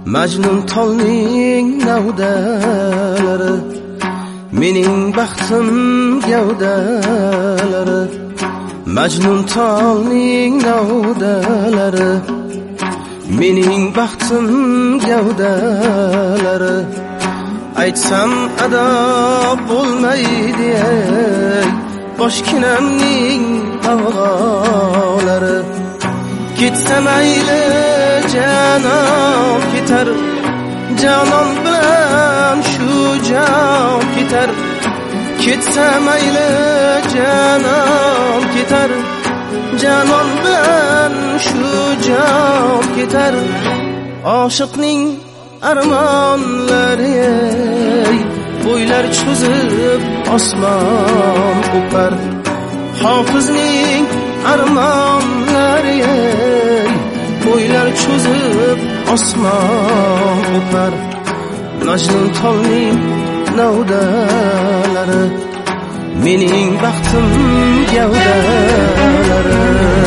Majnun tolning navdalari, mening baxtim gavdalari. Majnun tolning navdalari, mening baxtim gavdalari. Aytsam ado bo'lmaydi boshkinamning g'avg'olari. Ketsa mayli janon ketar, janon bilan shu jon ketar. Ketsa mayli janon ketar, janon bilan shu jon ketar. Oshiqning armonlari bo'ylar cho'zib osmon o'par. Hofizning armonlari bo'ylar cho'zib osmon o'par. Majnun tolning navdalari, mening baxtim gavdalari.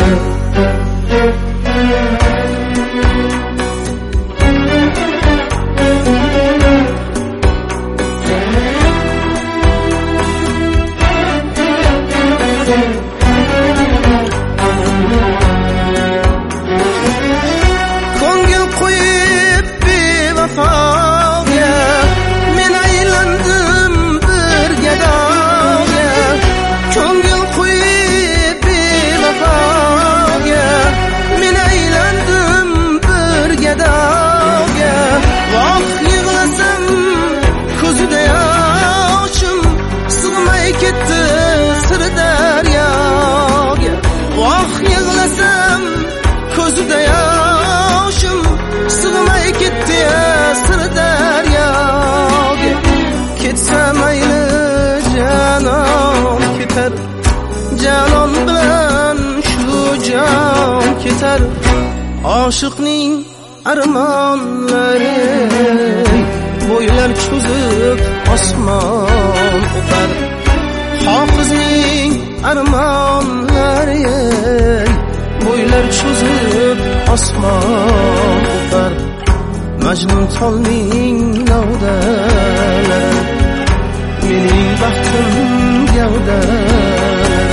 Ko'ngil qo'yib bevafoga, men aylandim bir gadoga. Ko'ngil qo'yib bevafoga, men aylandim bir gadoga. Voh yig'lasam ko'zida yoshim, sig'may ketdi sir daryoga. Voh yig'lasam ko'zida yoshim, sig'may ketdi sir daryoga. Ketsa mayli janon ketar, janon bilan shu jon ketar. Oshiqning armonlari bo'ylar cho'zib osmon o'par. Hofizning armonlari bo'ylar cho'zib osmon o'par. Majnun tolning navdalari, mening baxtim gavdalari.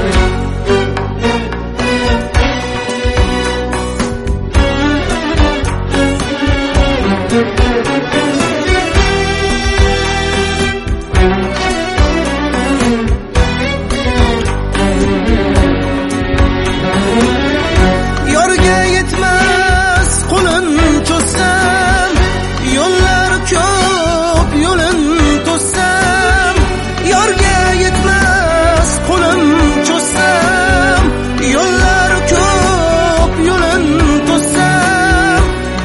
Yorga yetmas qo'lim to'ssam, yo'llar ko'p yo'lim to'ssam. Yorga yetmas qo'lim to'ssam, yo'llar ko'p yo'lim to'ssam.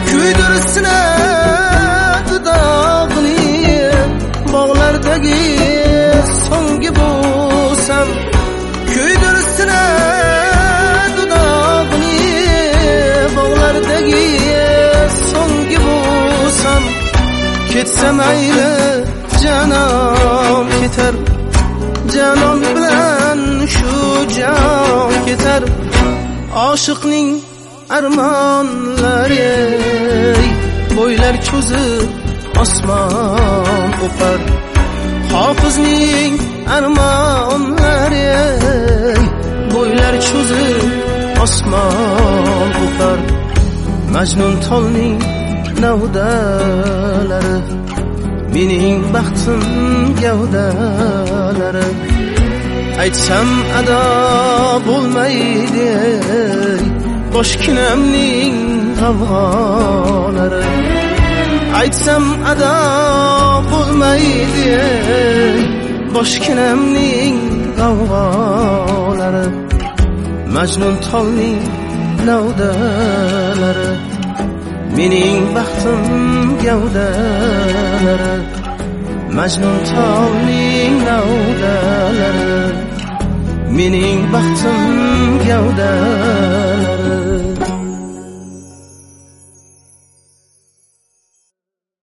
Kuydirsinadi dog'li bog'lardagi so'nggi bo'lsam. Kuydirsinadi dog'li bog'lardagi so'nggi bo'lsam. Ketsa mayli janon ketar, janon bilan shu jon ketar. Oshiqning armonlari bo'ylar cho'zib osmon o'par. Hofizning armonlari bo'ylar cho'zib osmon o'par. Majnun tolning navdalari, mening baxtim gavdalari. Aytsam ado bo'lmaydi boshkinamning g'avg'olari. Aytsam ado bo'lmaydi boshkinamning g'avg'olari. Majnun tolning navdalari, mening baxtim gavdalari. Majnun tolning navdalari, mening baxtim gavdalari.